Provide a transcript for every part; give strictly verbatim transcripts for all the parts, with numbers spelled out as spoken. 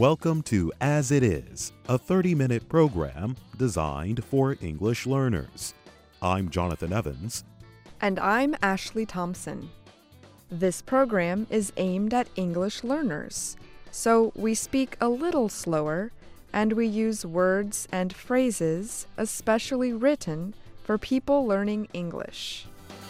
Welcome to As It Is, a thirty-minute program designed for English learners. I'm Jonathan Evans. And I'm Ashley Thompson. This program is aimed at English learners, so we speak a little slower and we use words and phrases especially written for people learning English.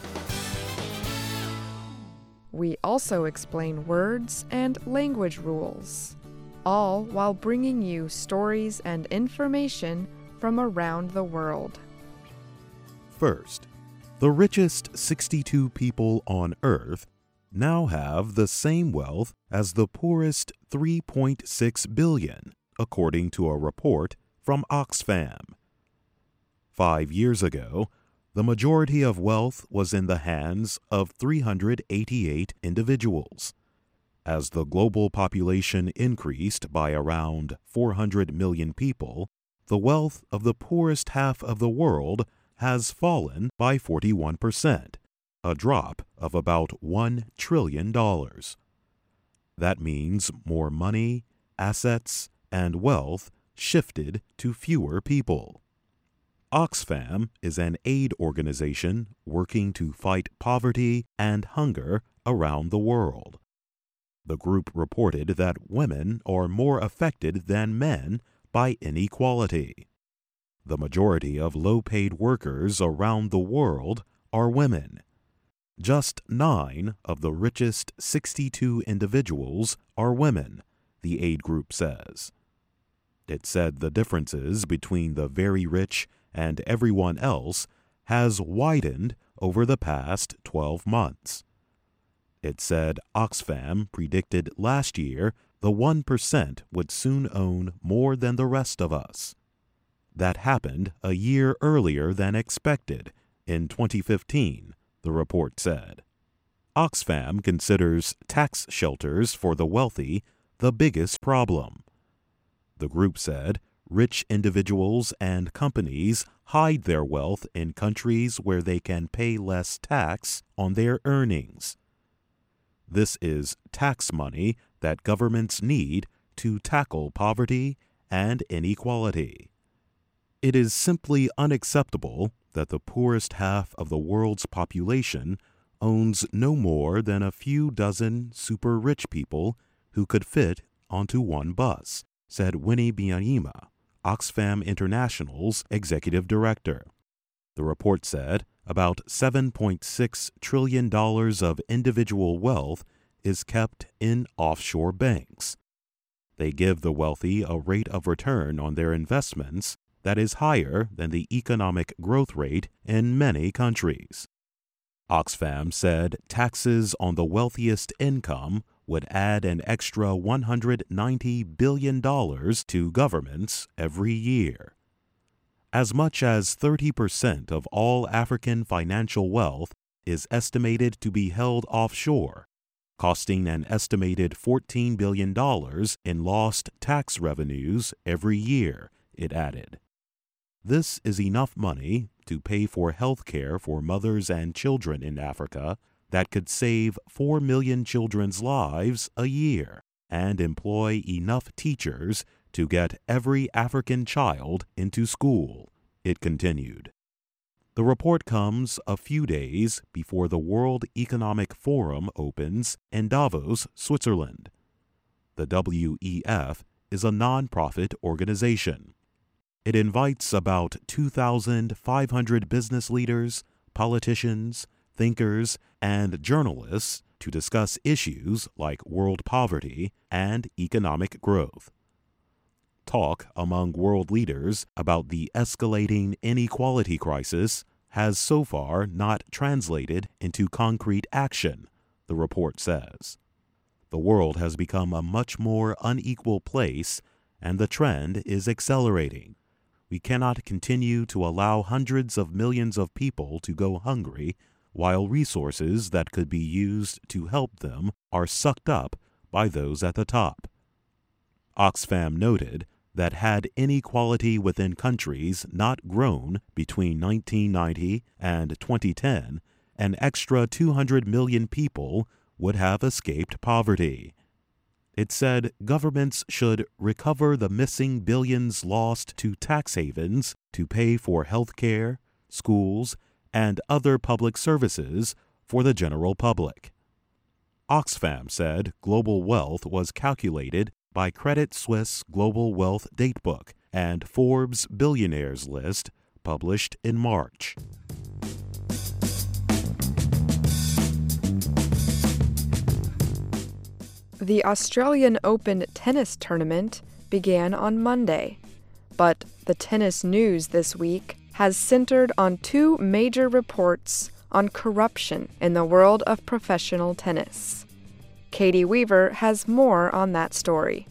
We also explain words and language rules, all while bringing you stories and information from around the world. First, the richest sixty-two people on Earth now have the same wealth as the poorest three point six billion, according to a report from Oxfam. Five years ago, the majority of wealth was in the hands of three hundred eighty-eight individuals. As the global population increased by around four hundred million people, the wealth of the poorest half of the world has fallen by forty-one percent, a drop of about one trillion dollars. That means more money, assets, and wealth shifted to fewer people. Oxfam is an aid organization working to fight poverty and hunger around the world. The group reported that women are more affected than men by inequality. The majority of low-paid workers around the world are women. Just nine of the richest sixty-two individuals are women, the aid group says. It said the differences between the very rich and everyone else has widened over the past twelve months. It said Oxfam predicted last year the one percent would soon own more than the rest of us. That happened a year earlier than expected, in twenty fifteen, the report said. Oxfam considers tax shelters for the wealthy the biggest problem. The group said rich individuals and companies hide their wealth in countries where they can pay less tax on their earnings. This is tax money that governments need to tackle poverty and inequality. It is simply unacceptable that the poorest half of the world's population owns no more than a few dozen super-rich people who could fit onto one bus, said Winnie Byanyima, Oxfam International's executive director. The report said about seven point six trillion dollars of individual wealth is kept in offshore banks. They give the wealthy a rate of return on their investments that is higher than the economic growth rate in many countries. Oxfam said taxes on the wealthiest income would add an extra one hundred ninety billion dollars to governments every year. As much as thirty percent of all African financial wealth is estimated to be held offshore, costing an estimated fourteen billion dollars in lost tax revenues every year, it added. This is enough money to pay for health care for mothers and children in Africa that could save four million children's lives a year and employ enough teachers to get every African child into school, it continued. The report comes a few days before the World Economic Forum opens in Davos, Switzerland. The W E F is a non-profit organization. It invites about two thousand five hundred business leaders, politicians, thinkers, and journalists to discuss issues like world poverty and economic growth. Talk among world leaders about the escalating inequality crisis has so far not translated into concrete action, the report says. The world has become a much more unequal place, and the trend is accelerating. We cannot continue to allow hundreds of millions of people to go hungry while resources that could be used to help them are sucked up by those at the top. Oxfam noted that had inequality within countries not grown between nineteen ninety and twenty ten, an extra two hundred million people would have escaped poverty. It said governments should recover the missing billions lost to tax havens to pay for health care, schools, and other public services for the general public. Oxfam said global wealth was calculated by Credit Suisse Global Wealth Datebook and Forbes Billionaires List published in March. The Australian Open tennis tournament began on Monday, but the tennis news this week has centered on two major reports on corruption in the world of professional tennis. Katie Weaver has more on that story.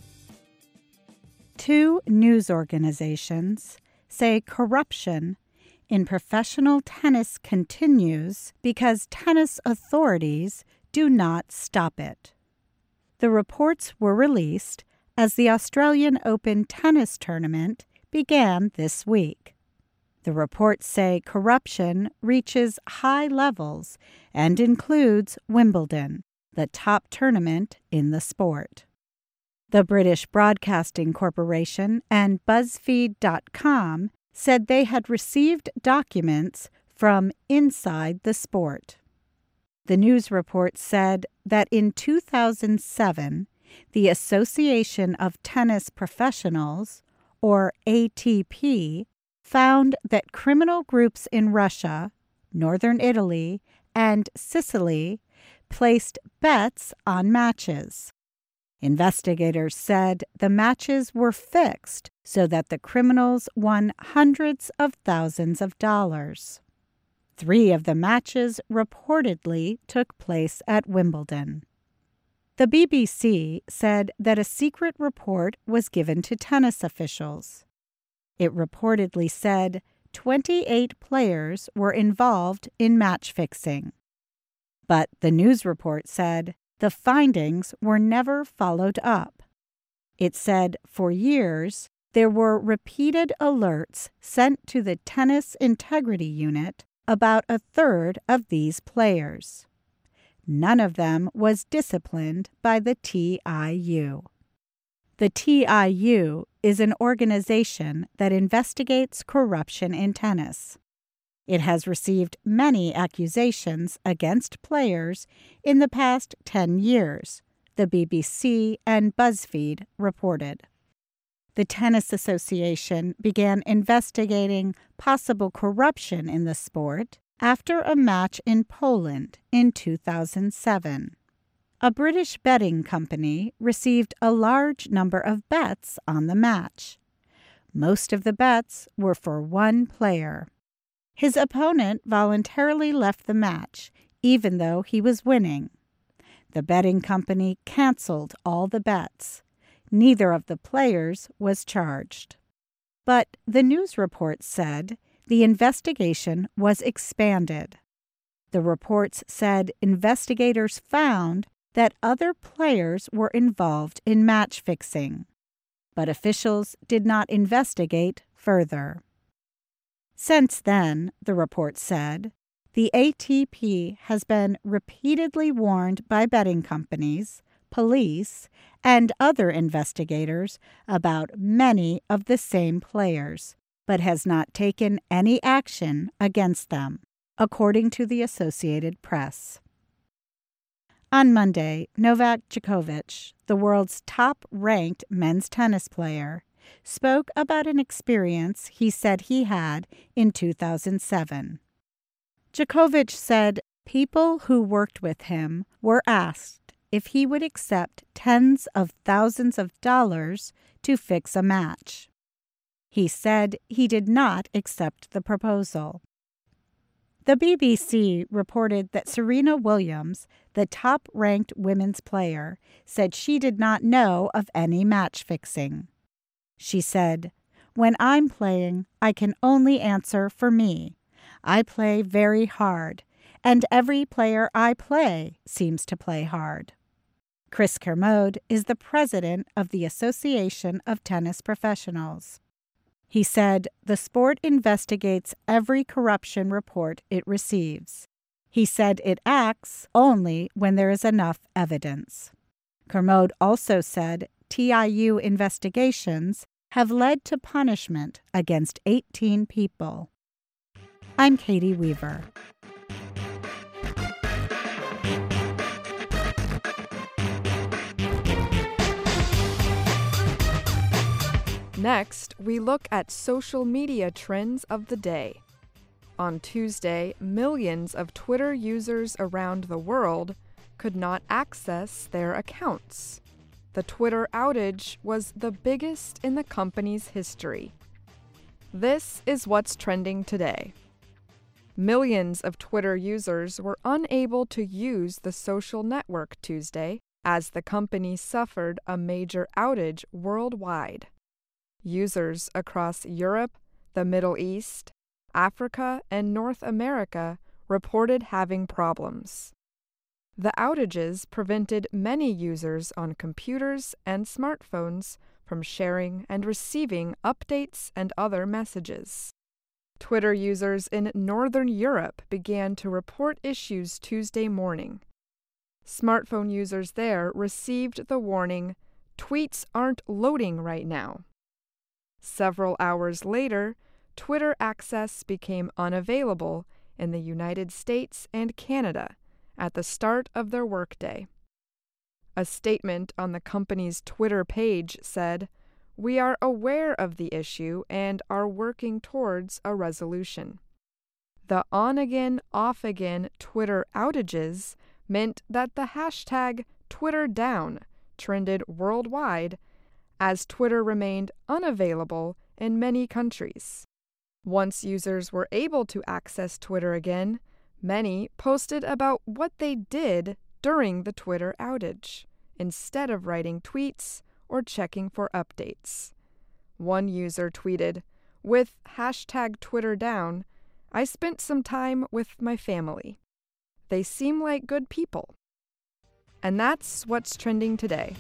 Two news organizations say corruption in professional tennis continues because tennis authorities do not stop it. The reports were released as the Australian Open tennis tournament began this week. The reports say corruption reaches high levels and includes Wimbledon, the top tournament in the sport. The British Broadcasting Corporation and BuzzFeed dot com said they had received documents from inside the sport. The news report said that in two thousand seven, the Association of Tennis Professionals, or A T P, found that criminal groups in Russia, northern Italy, and Sicily placed bets on matches. Investigators said the matches were fixed so that the criminals won hundreds of thousands of dollars. Three of the matches reportedly took place at Wimbledon. The B B C said that a secret report was given to tennis officials. It reportedly said twenty-eight players were involved in match fixing. But the news report said the findings were never followed up. It said for years there were repeated alerts sent to the Tennis Integrity Unit about a third of these players. None of them was disciplined by the T I U. The T I U is an organization that investigates corruption in tennis. It has received many accusations against players in the past ten years, the B B C and BuzzFeed reported. The Tennis Association began investigating possible corruption in the sport after a match in Poland in two thousand seven. A British betting company received a large number of bets on the match. Most of the bets were for one player. His opponent voluntarily left the match, even though he was winning. The betting company canceled all the bets. Neither of the players was charged. But the news report said the investigation was expanded. The reports said investigators found that other players were involved in match fixing, but officials did not investigate further. Since then, the report said, the A T P has been repeatedly warned by betting companies, police, and other investigators about many of the same players, but has not taken any action against them, according to the Associated Press. On Monday, Novak Djokovic, the world's top-ranked men's tennis player, spoke about an experience he said he had in two thousand seven. Djokovic said people who worked with him were asked if he would accept tens of thousands of dollars to fix a match. He said he did not accept the proposal. The B B C reported that Serena Williams, the top-ranked women's player, said she did not know of any match fixing. She said, "When I'm playing, I can only answer for me. I play very hard, and every player I play seems to play hard." Chris Kermode is the president of the Association of Tennis Professionals. He said the sport investigates every corruption report it receives. He said it acts only when there is enough evidence. Kermode also said T I U investigations have led to punishment against eighteen people. I'm Katie Weaver. Next, we look at social media trends of the day. On Tuesday, millions of Twitter users around the world could not access their accounts. The Twitter outage was the biggest in the company's history. This is what's trending today. Millions of Twitter users were unable to use the social network Tuesday as the company suffered a major outage worldwide. Users across Europe, the Middle East, Africa, and North America reported having problems. The outages prevented many users on computers and smartphones from sharing and receiving updates and other messages. Twitter users in Northern Europe began to report issues Tuesday morning. Smartphone users there received the warning, "Tweets aren't loading right now." Several hours later, Twitter access became unavailable in the United States and Canada at the start of their workday. A statement on the company's Twitter page said, "We are aware of the issue and are working towards a resolution." The on-again, off-again Twitter outages meant that the hashtag TwitterDown trended worldwide as Twitter remained unavailable in many countries. Once users were able to access Twitter again, many posted about what they did during the Twitter outage, instead of writing tweets or checking for updates. One user tweeted, "With hashtag TwitterDown, I spent some time with my family. They seem like good people." And that's what's trending today.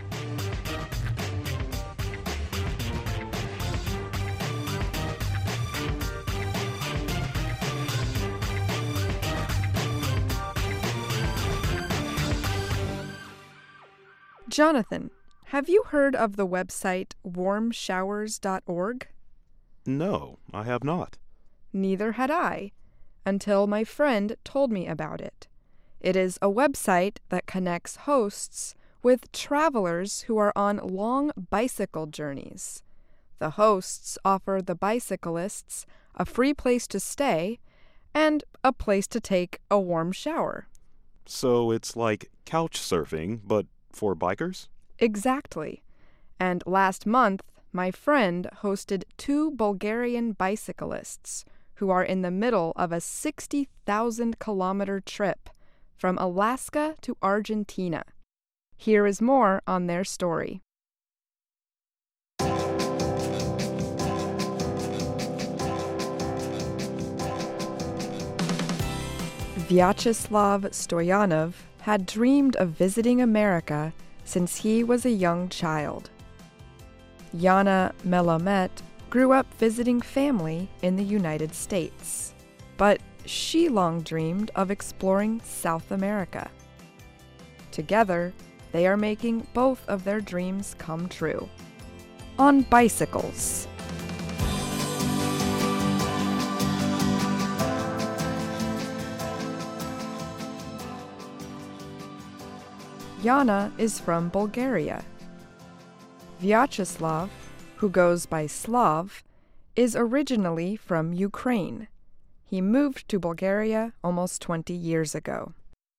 Jonathan, have you heard of the website warm showers dot org? No, I have not. Neither had I, until my friend told me about it. It is a website that connects hosts with travelers who are on long bicycle journeys. The hosts offer the bicyclists a free place to stay and a place to take a warm shower. So it's like couch surfing, but for bikers? Exactly. And last month, my friend hosted two Bulgarian bicyclists who are in the middle of a sixty thousand kilometer trip from Alaska to Argentina. Here is more on their story. Vyacheslav Stoyanov had dreamed of visiting America since he was a young child. Yana Melamed grew up visiting family in the United States, but she long dreamed of exploring South America. Together, they are making both of their dreams come true. On bicycles. Yana is from Bulgaria. Vyacheslav, who goes by Slav, is originally from Ukraine. He moved to Bulgaria almost twenty years ago.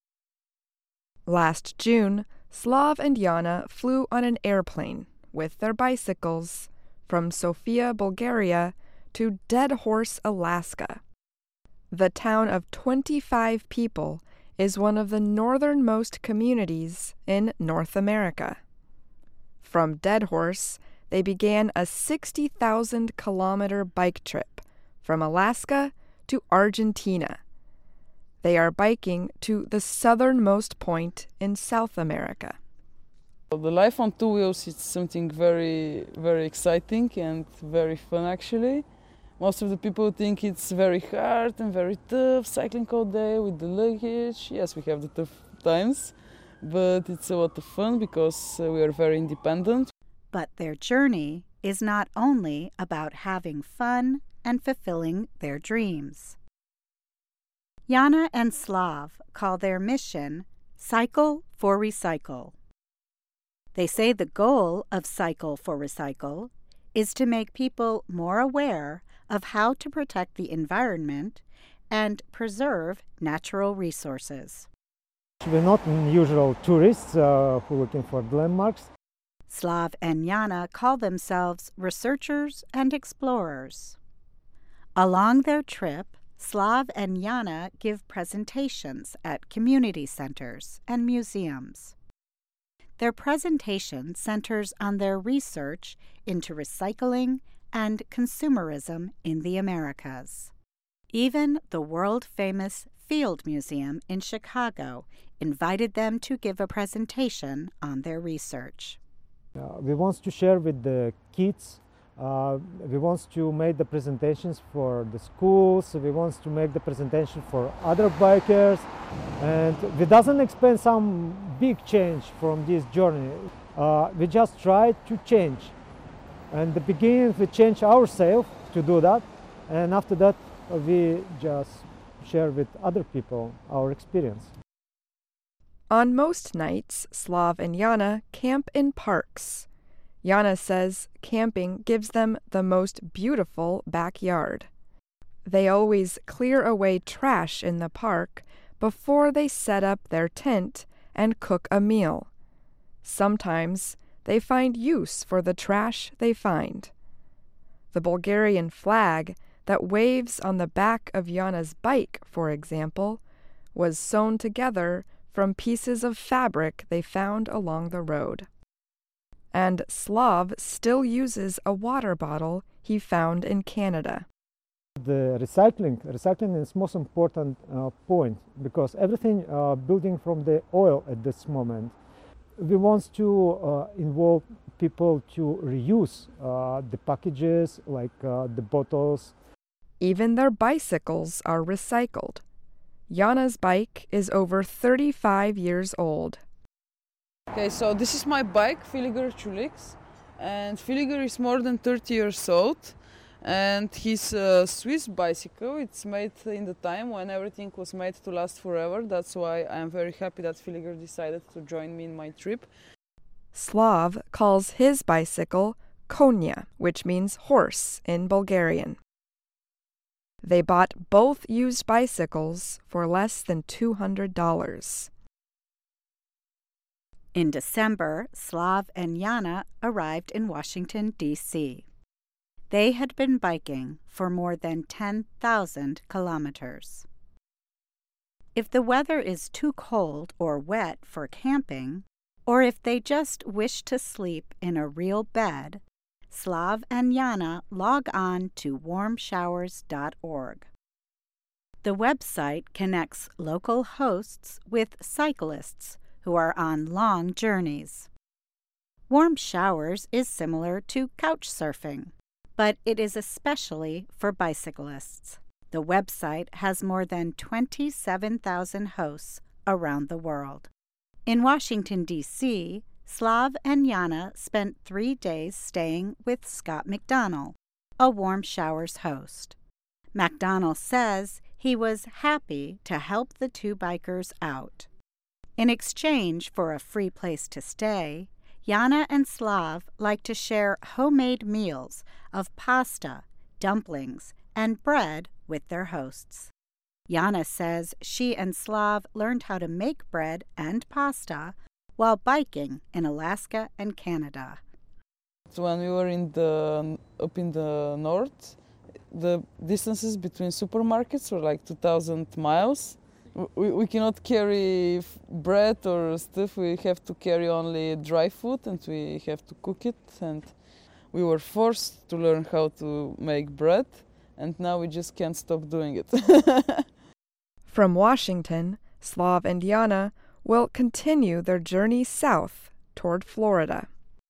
Last June, Slav and Yana flew on an airplane with their bicycles from Sofia, Bulgaria to Dead Horse, Alaska. The town of twenty-five people is one of the northernmost communities in North America. From Dead Horse, they began a sixty thousand kilometer bike trip from Alaska to Argentina. They are biking to the southernmost point in South America. The life on two wheels is something very, very exciting and very fun actually. Most of the people think it's very hard and very tough, cycling all day with the luggage. Yes, we have the tough times, but it's a lot of fun because uh, we are very independent. But their journey is not only about having fun and fulfilling their dreams. Yana and Slav call their mission Cycle for Recycle. They say the goal of Cycle for Recycle is to make people more aware of how to protect the environment and preserve natural resources. We're not usual tourists uh, who are looking for landmarks. Slav and Yana call themselves researchers and explorers. Along their trip, Slav and Yana give presentations at community centers and museums. Their presentation centers on their research into recycling and consumerism in the Americas. Even the world-famous Field Museum in Chicago invited them to give a presentation on their research. Uh, we want to share with the kids. Uh, we want to make the presentations for the schools. We want to make the presentation for other bikers. And we doesn't expect some big change from this journey. Uh, we just try to change. And the beginning, we change ourselves to do that. And after that, we just share with other people our experience. On most nights, Slav and Yana camp in parks. Yana says camping gives them the most beautiful backyard. They always clear away trash in the park before they set up their tent and cook a meal. Sometimes they find use for the trash they find. The Bulgarian flag that waves on the back of Yana's bike, for example, was sewn together from pieces of fabric they found along the road. And Slav still uses a water bottle he found in Canada. The recycling, recycling is most important uh, point because everything uh, building from the oil at this moment. We want to uh, involve people to reuse uh, the packages like uh, the bottles. Even their bicycles are recycled. Yana's bike is over thirty-five years old. Okay, so this is my bike, Filiger Chulix, and Filiger is more than thirty years old, and he's a Swiss bicycle. It's made in the time when everything was made to last forever. That's why I'm very happy that Filiger decided to join me in my trip. Slav calls his bicycle Konya, which means horse in Bulgarian. They bought both used bicycles for less than two hundred dollars. In December, Slav and Yana arrived in Washington, D C They had been biking for more than ten thousand kilometers. If the weather is too cold or wet for camping, or if they just wish to sleep in a real bed, Slav and Yana log on to warm showers dot org. The website connects local hosts with cyclists who are on long journeys. Warm Showers is similar to couch surfing, but it is especially for bicyclists. The website has more than twenty-seven thousand hosts around the world. In Washington, D C, Slav and Yana spent three days staying with Scott McDonnell, a Warm Showers host. McDonnell says he was happy to help the two bikers out. In exchange for a free place to stay, Yana and Slav like to share homemade meals of pasta, dumplings, and bread with their hosts. Yana says she and Slav learned how to make bread and pasta while biking in Alaska and Canada. When we were in the, up in the north, the distances between supermarkets were like two thousand miles. We, we cannot carry bread or stuff, we have to carry only dry food and we have to cook it. And we were forced to learn how to make bread, and now we just can't stop doing it. From Washington, Slav and Yana will continue their journey south toward Florida.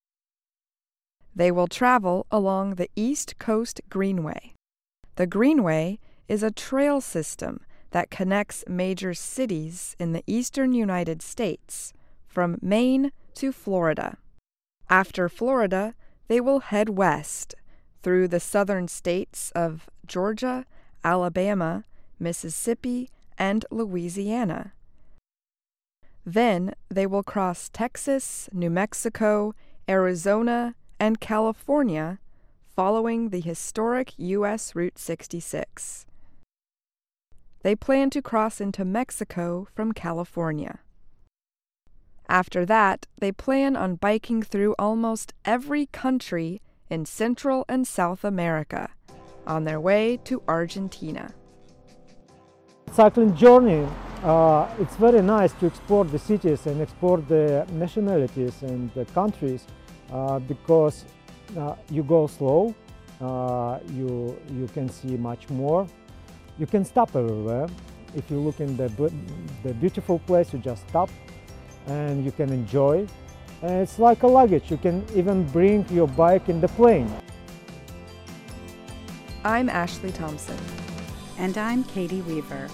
They will travel along the East Coast Greenway. The Greenway is a trail system that connects major cities in the eastern United States, from Maine to Florida. After Florida, they will head west through the southern states of Georgia, Alabama, Mississippi, and Louisiana. Then they will cross Texas, New Mexico, Arizona, and California, following the historic U S Route sixty-six. They plan to cross into Mexico from California. After that, they plan on biking through almost every country in Central and South America on their way to Argentina. Cycling journey, uh, it's very nice to explore the cities and explore the nationalities and the countries uh, because uh, you go slow, uh, you, you can see much more. You can stop everywhere. If you look in the, the beautiful place, you just stop and you can enjoy. And it's like a luggage. You can even bring your bike in the plane. I'm Ashley Thompson. And I'm Katie Weaver.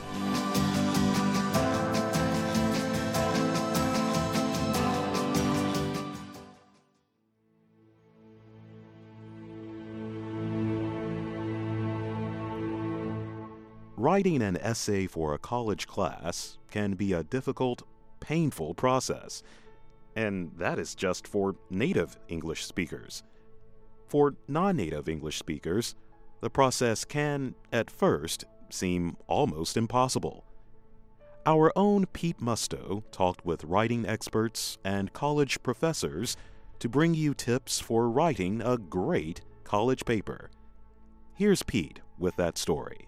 Writing an essay for a college class can be a difficult, painful process, and that is just for native English speakers. For non-native English speakers, the process can, at first, seem almost impossible. Our own Pete Musto talked with writing experts and college professors to bring you tips for writing a great college paper. Here's Pete with that story.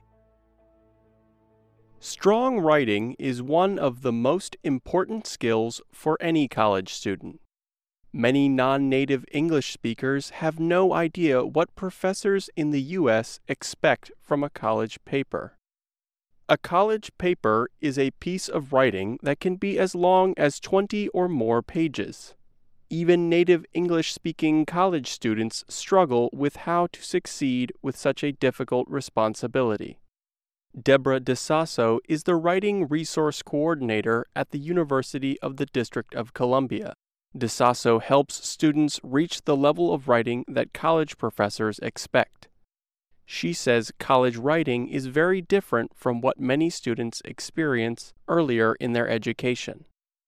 Strong writing is one of the most important skills for any college student. Many non-native English speakers have no idea what professors in the U S expect from a college paper. A college paper is a piece of writing that can be as long as twenty or more pages. Even native English-speaking college students struggle with how to succeed with such a difficult responsibility. Deborah DeSasso is the Writing Resource Coordinator at the University of the District of Columbia. DeSasso helps students reach the level of writing that college professors expect. She says college writing is very different from what many students experience earlier in their education.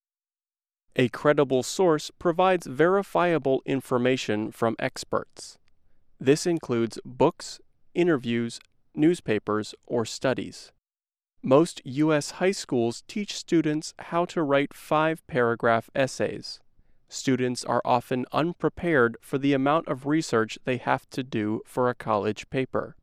A credible source provides verifiable information from experts. This includes books, interviews, newspapers, or studies. Most U S high schools teach students how to write five-paragraph essays. Students are often unprepared for the amount of research they have to do for a college paper.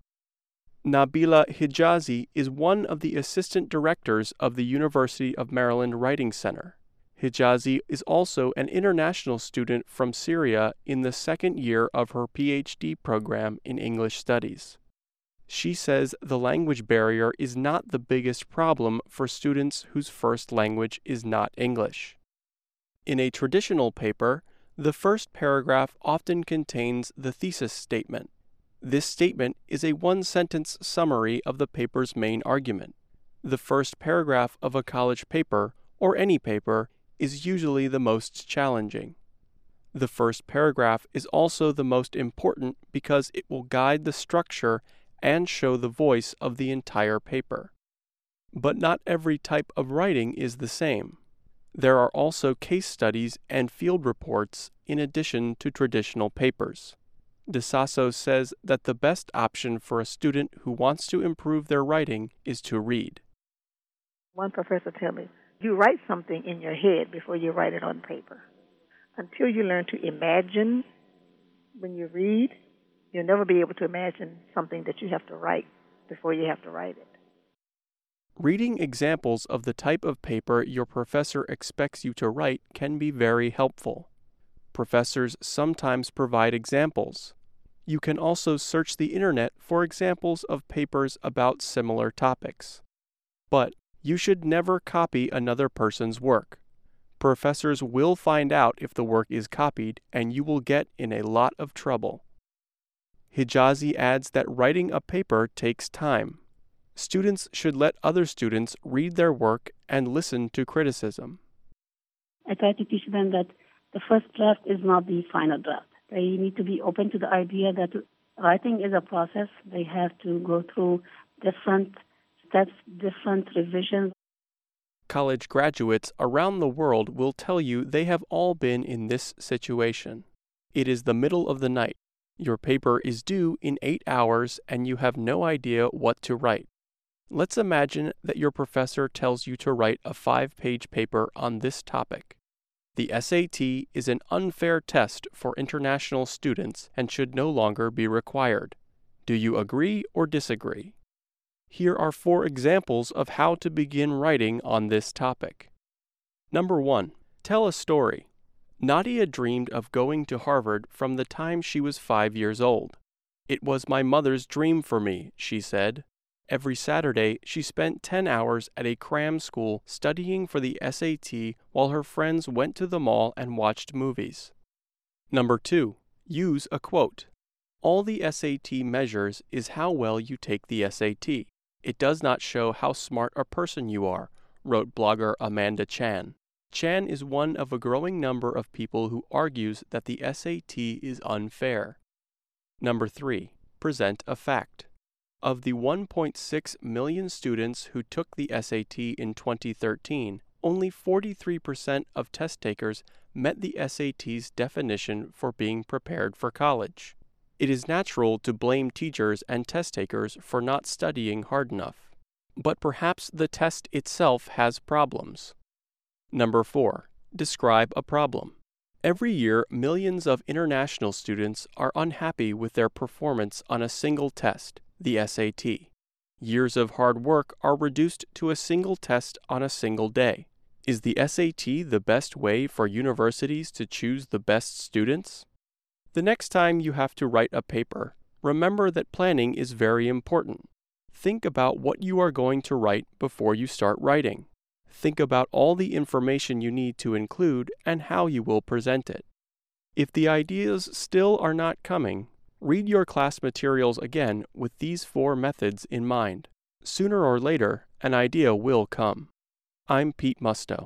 Nabila Hijazi is one of the assistant directors of the University of Maryland Writing Center. Hijazi is also an international student from Syria in the second year of her P H D program in English Studies. She says the language barrier is not the biggest problem for students whose first language is not English. In a traditional paper, the first paragraph often contains the thesis statement. This statement is a one-sentence summary of the paper's main argument. The first paragraph of a college paper, or any paper, is usually the most challenging. The first paragraph is also the most important because it will guide the structure and show the voice of the entire paper. But not every type of writing is the same. There are also case studies and field reports in addition to traditional papers. DeSasso says that the best option for a student who wants to improve their writing is to read. One professor told me, you write something in your head before you write it on paper. Until you learn to imagine when you read, you'll never be able to imagine something that you have to write before you have to write it. Reading examples of the type of paper your professor expects you to write can be very helpful. Professors sometimes provide examples. You can also search the internet for examples of papers about similar topics. But you should never copy another person's work. Professors will find out if the work is copied, and you will get in a lot of trouble. Hijazi adds that writing a paper takes time. Students should let other students read their work and listen to criticism. I try to teach them that the first draft is not the final draft. They need to be open to the idea that writing is a process. They have to go through different steps, different revisions. College graduates around the world will tell you they have all been in this situation. It is the middle of the night. Your paper is due in eight hours and you have no idea what to write. Let's imagine that your professor tells you to write a five-page paper on this topic. The S A T is an unfair test for international students and should no longer be required. Do you agree or disagree? Here are four examples of how to begin writing on this topic. Number one, tell a story. Nadia dreamed of going to Harvard from the time she was five years old. It was my mother's dream for me, she said. Every Saturday, she spent ten hours at a cram school studying for the S A T while her friends went to the mall and watched movies. Number two, use a quote. All the S A T measures is how well you take the S A T. It does not show how smart a person you are, wrote blogger Amanda Chan. Chan is one of a growing number of people who argues that the S A T is unfair. Number three, present a fact. Of the one point six million students who took the S A T in twenty thirteen, only forty-three percent of test takers met the S A T's definition for being prepared for college. It is natural to blame teachers and test takers for not studying hard enough. But perhaps the test itself has problems. Number four, describe a problem. Every year, millions of international students are unhappy with their performance on a single test, the S A T. Years of hard work are reduced to a single test on a single day. Is the S A T the best way for universities to choose the best students? The next time you have to write a paper, remember that planning is very important. Think about what you are going to write before you start writing. Think about all the information you need to include and how you will present it. If the ideas still are not coming, read your class materials again with these four methods in mind. Sooner or later, an idea will come. I'm Pete Musto.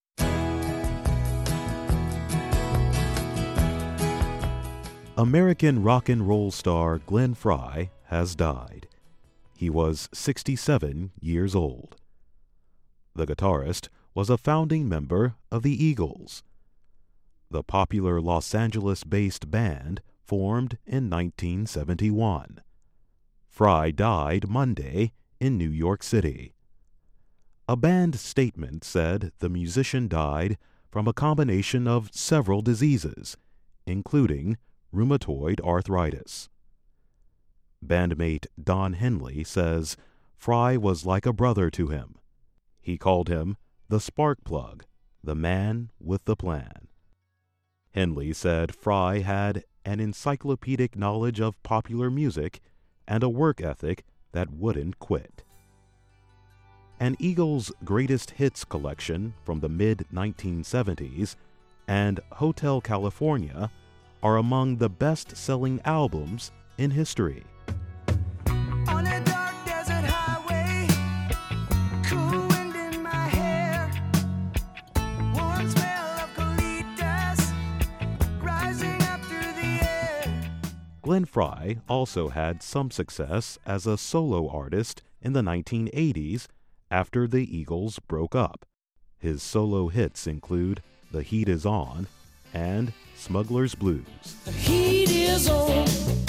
American rock and roll star Glenn Frey has died. He was sixty-seven years old. The guitarist was a founding member of the Eagles. The popular Los Angeles-based band formed in nineteen seventy-one. Frey died Monday in New York City. A band statement said the musician died from a combination of several diseases, including rheumatoid arthritis. Bandmate Don Henley says Frey was like a brother to him. He called him the spark plug, the man with the plan. Henley said Frey had an encyclopedic knowledge of popular music and a work ethic that wouldn't quit. An Eagles' greatest hits collection from the mid nineteen seventies and Hotel California are among the best-selling albums in history. On a dark desert highway, cool wind in my hair, warm smell of colitas rising up through the air. Glenn Frey also had some success as a solo artist in the nineteen eighties after the Eagles broke up. His solo hits include The Heat Is On and Smuggler's Blues. The heat is on,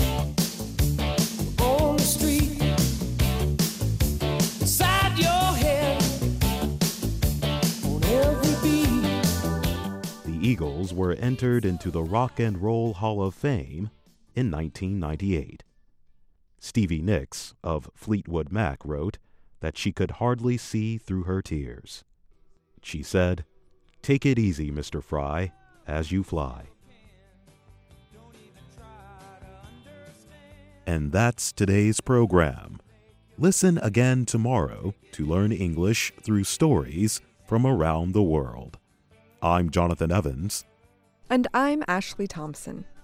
on the street, inside your head, on every beat. The Eagles were entered into the Rock and Roll Hall of Fame in nineteen ninety-eight. Stevie Nicks of Fleetwood Mac wrote that she could hardly see through her tears. She said, "Take it easy, Mister Frey, as you fly." And that's today's program. Listen again tomorrow to learn English through stories from around the world. I'm Jonathan Evans. And I'm Ashley Thompson.